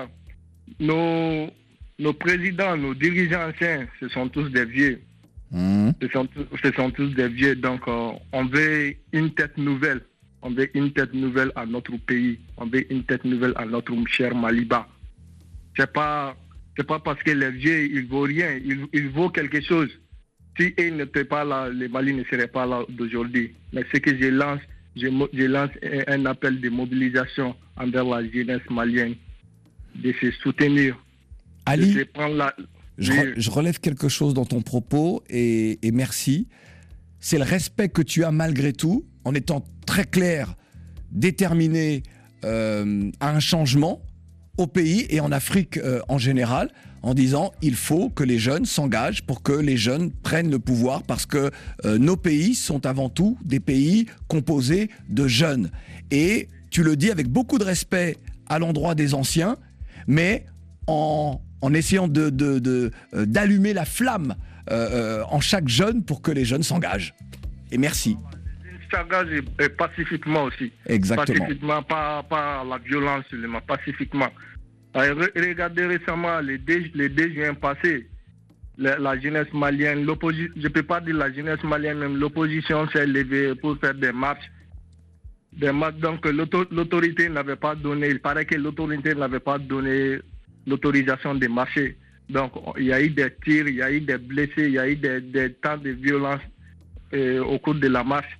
nos, nos présidents, nos dirigeants anciens, ce sont tous des vieux. Mmh. Ce, sont, tous- ce sont tous des vieux. Donc, euh, on veut une tête nouvelle. On veut une tête nouvelle à notre pays. On veut une tête nouvelle à notre cher Maliba. C'est pas, c'est pas parce que les vieux, ils vaut rien. Ils, ils vaut quelque chose. Si ils n'étaient pas là, les Mali ne seraient pas là d'aujourd'hui. Mais ce que je lance, je, mo- je lance un, un appel de mobilisation envers la jeunesse malienne, de se soutenir. Ali, de se prendre la... Je, re- je relève quelque chose dans ton propos, et, et merci. C'est le respect que tu as malgré tout, en étant très clair, déterminé euh, à un changement au pays et en Afrique euh, en général, en disant il faut que les jeunes s'engagent pour que les jeunes prennent le pouvoir, parce que euh, nos pays sont avant tout des pays composés de jeunes. Et tu le dis avec beaucoup de respect à l'endroit des anciens, mais en, en essayant de, de, de, euh, d'allumer la flamme euh, euh, en chaque jeune pour que les jeunes s'engagent. Et merci. S'engage et pacifiquement aussi. Exactement. Pacifiquement, pas, pas la violence seulement, pacifiquement. Euh, re- Regardez récemment, les deux, les deux juin passés, la, la jeunesse malienne, l'opposition, je ne peux pas dire la jeunesse malienne, même l'opposition s'est levée pour faire des marches. Des marches, donc l'auto- l'autorité n'avait pas donné, il paraît que l'autorité n'avait pas donné l'autorisation de marcher. Donc il y a eu des tirs, il y a eu des blessés, il y a eu des, des temps de violence euh, au cours de la marche.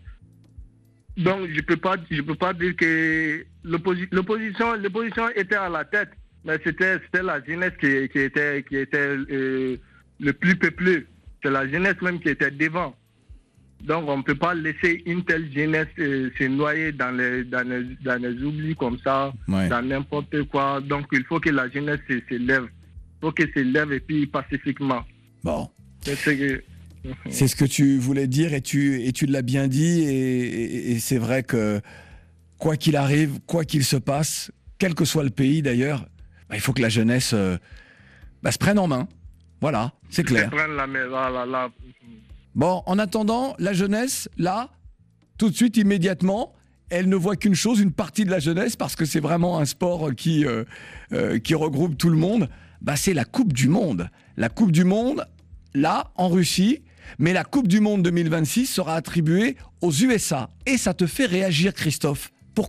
Donc je peux pas, je peux pas dire que l'opposi- l'opposition, l'opposition était à la tête, mais c'était, c'était la jeunesse qui, qui était, qui était euh, le plus peuplé. C'est la jeunesse même qui était devant. Donc on ne peut pas laisser une telle jeunesse euh, se noyer dans les, dans les, dans les oublis comme ça, Ouais. dans n'importe quoi. Donc il faut que la jeunesse se, se lève. Il faut qu'elle se lève, et puis pacifiquement. Bon. C'est ce que... C'est ce que tu voulais dire, et tu, et tu l'as bien dit, et, et- et c'est vrai que quoi qu'il arrive, quoi qu'il se passe, quel que soit le pays d'ailleurs, bah, il faut que la jeunesse euh, bah, se prenne en main. Voilà, c'est clair. Se prendre la main, là, là, là. Bon, en attendant, la jeunesse, là, tout de suite, immédiatement, elle ne voit qu'une chose, une partie de la jeunesse, parce que c'est vraiment un sport qui, euh, euh, qui regroupe tout le monde, bah, c'est la Coupe du Monde. La Coupe du Monde, là, en Russie, mais la Coupe du Monde deux mille vingt-six sera attribuée aux U S A. Et ça te fait réagir, Christophe. Pourquoi ?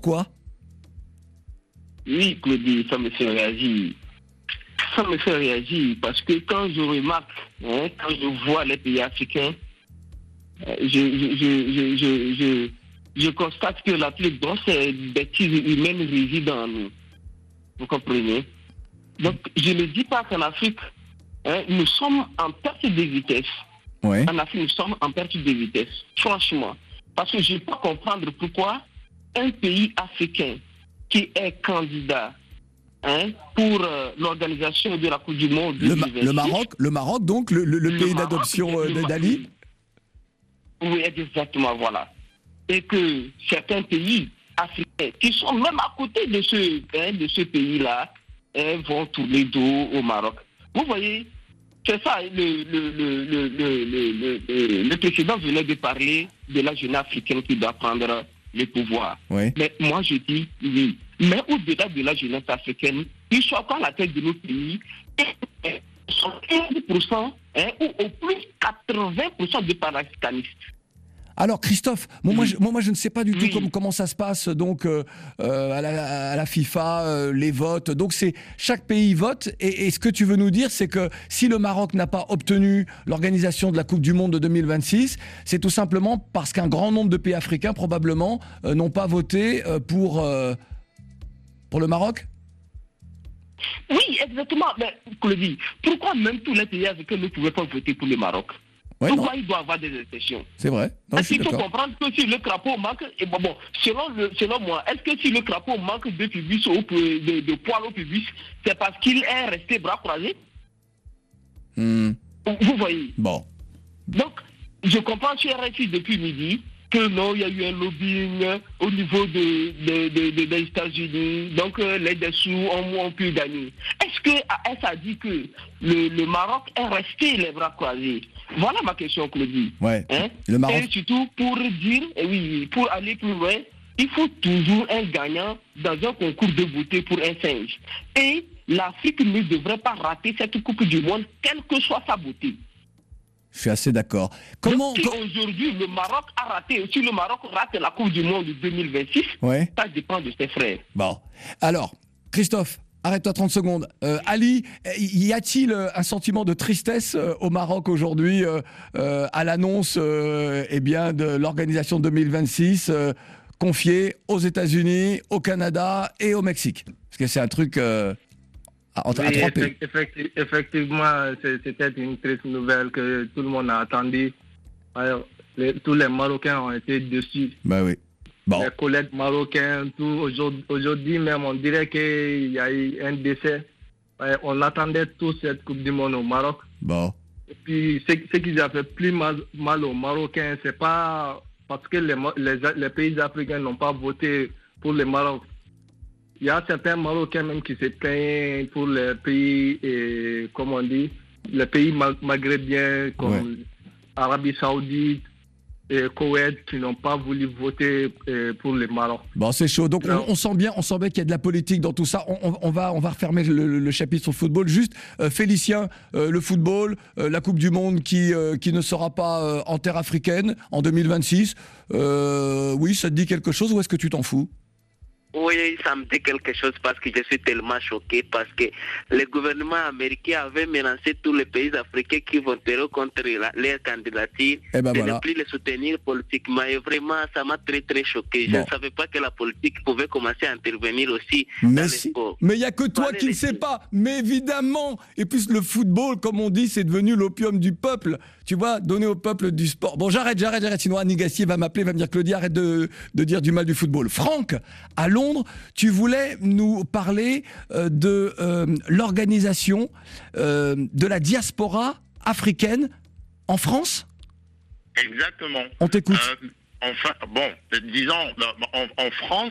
Oui, Claudie, ça me fait réagir. Ça me fait réagir parce que quand je remarque, hein, quand je vois les pays africains, euh, je, je, je, je, je, je, je constate que la plus grosse bêtise humaine réside en nous. Vous comprenez? Donc, je ne dis pas qu'en Afrique, hein, nous sommes en perte de vitesse. Ouais. En Afrique, nous sommes en perte de vitesse, franchement. Parce que je ne peux pas comprendre pourquoi un pays africain qui est candidat hein, pour euh, l'organisation de la Coupe du Monde Le, deux Ma- mille vingt-six. le Maroc, le Maroc, donc le, le- le Le pays Maroc, d'adoption euh, le de- Ma- d'Ali. Oui, exactement, voilà. Et que certains pays africains qui sont même à côté de ce, hein, de ce pays-là hein, vont tourner dos au Maroc. Vous voyez, c'est ça, le, le, le, le, le, le, le- le président venait de parler de la jeunesse africaine qui doit prendre le pouvoir. Oui. Mais moi, je dis oui. Mais au-delà de la jeunesse africaine, ils sont pas à la tête de notre pays. Et soixante-quinze pour cent hein, ou au plus quatre-vingts pour cent de panafricanistes. Alors Christophe, moi, moi, je, moi, moi, je ne sais pas du tout comment, comment ça se passe donc euh, euh, à, la, à la FIFA, euh, les votes. Donc c'est chaque pays vote et, et ce que tu veux nous dire, c'est que si le Maroc n'a pas obtenu l'organisation de la Coupe du Monde de deux mille vingt-six, c'est tout simplement parce qu'un grand nombre de pays africains probablement euh, n'ont pas voté euh, pour euh, pour le Maroc. Oui, exactement. Mais Claudie, pourquoi même tous les pays africains ne pouvaient pas voter pour le Maroc? Ouais, Pourquoi non. il doit y avoir des exceptions? C'est vrai. Non, je Est-ce suis qu'il faut d'accord. comprendre que si le crapaud manque, et bon, bon, selon, le, selon moi, est-ce que si le crapaud manque de pubis au, de, de poils au pubis, c'est parce qu'il est resté bras croisés? Hmm. Vous voyez? Bon. Donc, je comprends sur R F I depuis midi que non, il y a eu un lobbying au niveau de, de, de, de- des États-Unis, donc euh, les dessous ont, ont pu gagner. Est-ce que A S a dit que le, le Maroc est resté les bras croisés? Voilà ma question, Claudie. Ouais. Hein? Le Maroc. Et surtout, pour dire, eh oui, pour aller plus loin, il faut toujours un gagnant dans un concours de beauté pour un singe. Et l'Afrique ne devrait pas rater cette Coupe du Monde, quelle que soit sa beauté. Je suis assez d'accord. Comment Donc, si aujourd'hui le Maroc a raté, si le Maroc rate la Coupe du Monde deux mille vingt-six, Ouais. ça dépend de ses frères. Bon. Alors, Christophe, arrête-toi trente secondes. Euh, Ali, y a-t-il euh, un sentiment de tristesse euh, au Maroc aujourd'hui euh, euh, à l'annonce euh, eh bien, de l'organisation deux mille vingt-six euh, confiée aux États-Unis, au Canada et au Mexique? Parce que c'est un truc euh, à, à Oui, trois pays. effec- effecti- effectivement, c'est- c'était une triste nouvelle que tout le monde a attendu. Alors, les- tous les Marocains ont été déçus. Bah oui. Bon. Les collègues marocains, tout, aujourd'hui, aujourd'hui même, on dirait qu'il y a eu un décès. Ouais, on attendait tous cette Coupe du Monde au Maroc. Bon. Et puis, ce, ce qui a fait plus mal, mal aux Marocains, c'est pas parce que les, Mo- les, les pays africains n'ont pas voté pour le Maroc. Il y a certains Marocains même qui se plaignent pour les pays, et, comme on dit, les pays ma- maghrébiens comme Arabie Saoudite et Koweït qui n'ont pas voulu voter euh, pour le Maroc. Bon, c'est chaud. Donc, on, on sent bien, on sent bien qu'il y a de la politique dans tout ça. On, on- on va, on va refermer le, le chapitre sur le football. Juste, euh, Félicien, euh, le football, euh, la Coupe du Monde qui, euh, qui ne sera pas euh, en terre africaine en deux mille vingt-six. Euh, oui, ça te dit quelque chose ou est-ce que tu t'en fous? Oui, ça me dit quelque chose parce que je suis tellement choqué parce que le gouvernement américain avait menacé tous les pays africains qui voteraient contre la, leur candidature Eh ben de voilà. ne plus les soutenir politiquement. Et vraiment, ça m'a très très choqué. Je Bon. ne savais pas que la politique pouvait commencer à intervenir aussi dans Mais le si. sport. Mais il n'y a que toi Fallait qui ne les sais dire. pas. Mais évidemment. Et puis le football, comme on dit, c'est devenu l'opium du peuple. Tu vois, donner au peuple du sport. Bon, j'arrête, j'arrête, j'arrête. Sinon, Annie Gassier va m'appeler, va me dire Claudie, arrête de, de dire du mal du football. Franck, à Londres, tu voulais nous parler euh, de euh, l'organisation euh, de la diaspora africaine en France. Exactement. On t'écoute. Euh, enfin, bon, disons, en, en France,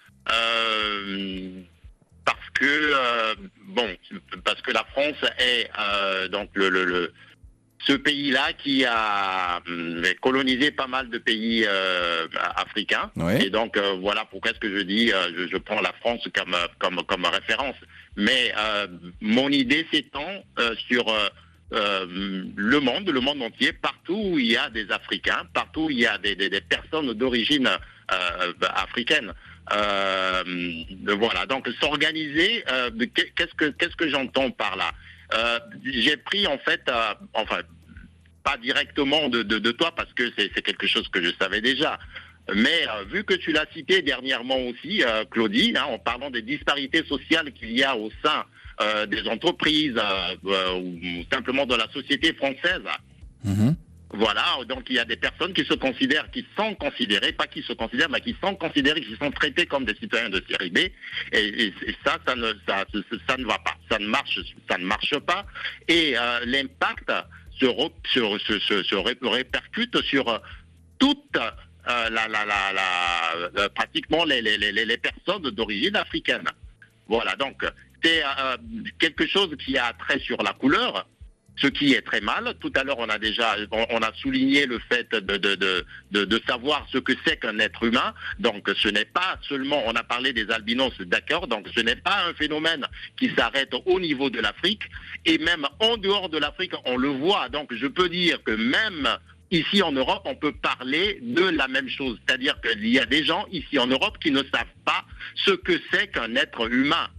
euh, parce que euh, bon, parce que la France est euh, donc le, le, le ce pays-là qui a hum, colonisé pas mal de pays euh, africains. Ouais. Et donc euh, voilà pourquoi est-ce que je dis, euh, je, je prends la France comme comme comme référence. Mais euh, mon idée s'étend euh, sur euh, euh, le monde, le monde entier, partout où il y a des Africains, partout où il y a des, des, des personnes d'origine euh, africaine. Euh, voilà, donc s'organiser, euh, qu'est-ce que qu'est-ce que j'entends par là? Euh, j'ai pris en fait, euh, enfin, pas directement de, de, de toi parce que c'est, c'est quelque chose que je savais déjà. Mais euh, vu que tu l'as cité dernièrement aussi, euh, Claudie, hein, en parlant des disparités sociales qu'il y a au sein euh, des entreprises euh, euh, ou simplement de la société française, Mmh. voilà. Voilà, donc il y a des personnes qui se considèrent, qui sont considérées, pas qui se considèrent, mais qui sont considérées, qui sont traitées comme des citoyens de série B. Et, et, et ça, ça ne, ça, ça ne va pas, ça ne marche, ça ne marche pas. Et euh, l'impact se, re, se, se, se, se répercute sur toute euh, la, la, la, la, euh, pratiquement les, les, les, les personnes d'origine africaine. Voilà, donc c'est euh, quelque chose qui a trait sur la couleur, ce qui est très mal. Tout à l'heure, on a déjà, on, on a souligné le fait de, de, de, de, de savoir ce que c'est qu'un être humain. Donc, ce n'est pas seulement, on a parlé des albinos, d'accord, donc ce n'est pas un phénomène qui s'arrête au niveau de l'Afrique, et même en dehors de l'Afrique, on le voit. Donc, je peux dire que même ici en Europe, on peut parler de la même chose. C'est-à-dire qu'il y a des gens ici en Europe qui ne savent pas ce que c'est qu'un être humain.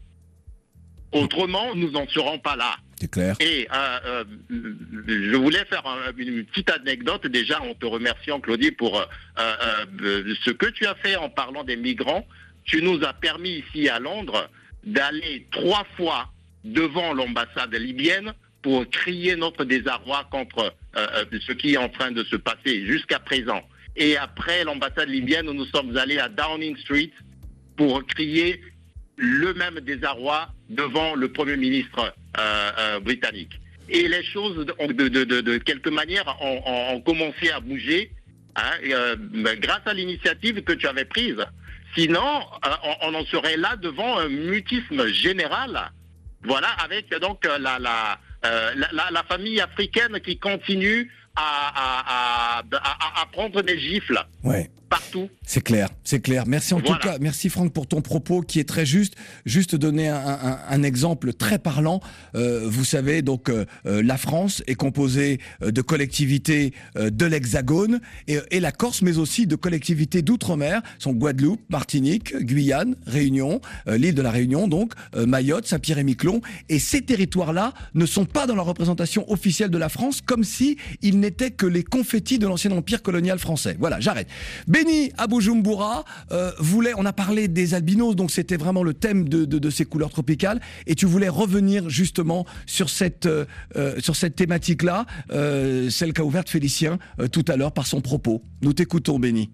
Autrement, nous n'en serons pas là. C'est clair. Et euh, euh, je voulais faire un, une petite anecdote. Déjà, en te remerciant, Claudie, pour euh, euh, ce que tu as fait en parlant des migrants. Tu nous as permis ici à Londres d'aller trois fois devant l'ambassade libyenne pour crier notre désarroi contre euh, ce qui est en train de se passer jusqu'à présent. Et après l'ambassade libyenne, nous sommes allés à Downing Street pour crier le même désarroi devant le Premier ministre euh, euh, britannique. Et les choses, de, de, de, de, de quelque manière, ont, ont, ont commencé à bouger hein, et, euh, grâce à l'initiative que tu avais prise. Sinon, euh, on, on en serait là devant un mutisme général. Voilà, avec donc la, la, euh, la, la, la famille africaine qui continue à, à, à, à, à prendre des gifles. Ouais. Partout. C'est clair, c'est clair. Merci en voilà. tout cas, merci Franck pour ton propos qui est très juste. Juste donner un, un, un exemple très parlant. Euh, vous savez donc euh, la France est composée de collectivités euh, de l'Hexagone et, et la Corse, mais aussi de collectivités d'outre-mer, sont Guadeloupe, Martinique, Guyane, Réunion, euh, l'île de la Réunion donc, euh, Mayotte, Saint-Pierre-et-Miquelon. Et ces territoires-là ne sont pas dans la représentation officielle de la France, comme si ils n'étaient que les confettis de l'ancien empire colonial français. Voilà, j'arrête. Béni à Bujumbura euh, voulait, on a parlé des albinos, donc c'était vraiment le thème de, de, de ces couleurs tropicales, et tu voulais revenir justement sur cette, euh, sur cette thématique-là, euh, celle qu'a ouverte Félicien euh, tout à l'heure par son propos. Nous t'écoutons, Béni.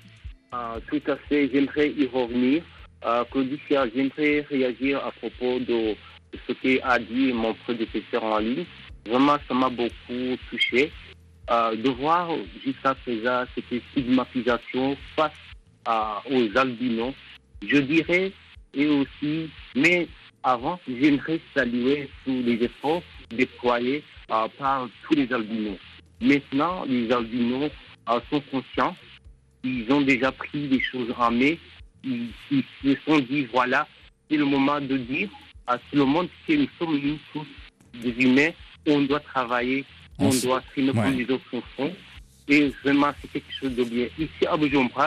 Ah, tout à fait, j'aimerais y revenir. Euh, Claudicia, j'aimerais réagir à propos de ce qu'a dit mon prédécesseur en ligne. Vraiment, ça m'a beaucoup touché. Euh, de voir jusqu'à présent cette stigmatisation face à, aux albinos, je dirais, et aussi, mais avant, j'aimerais saluer tous les efforts déployés euh, par tous les albinos. Maintenant, les albinos euh, sont conscients, ils ont déjà pris des choses en main, ils, ils se sont dit, voilà, c'est le moment de dire à tout le monde que nous sommes nous tous des humains, on doit travailler. On On doit se mettre ouais. les autres font. Et vraiment, c'est quelque chose de bien. Ici, à Bujumbura,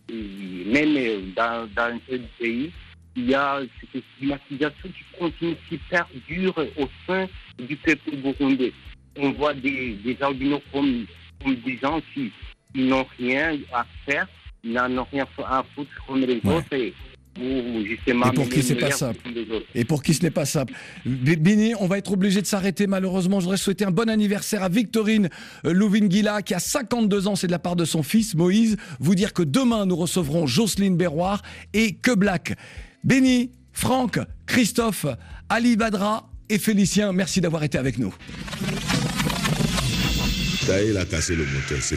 même dans, dans ce pays, il y a cette stigmatisation qui continue, qui perdure au sein du peuple burundais. On voit des, des albinos comme, comme des gens qui, qui n'ont rien à faire, n'en ont rien à foutre comme les Ouais. autres. Et, ou justement, Et pour qui c'est pas simple. Et pour qui ce n'est pas simple. Béni, on va être obligé de s'arrêter malheureusement. Je voudrais souhaiter un bon anniversaire à Victorine Louvingila qui a cinquante-deux ans, c'est de la part de son fils Moïse. Vous dire que demain nous recevrons Jocelyne Berroir et Que Black. Béni, Franck, Christophe, Ali Badra et Félicien, merci d'avoir été avec nous. Ça, il a cassé le moteur.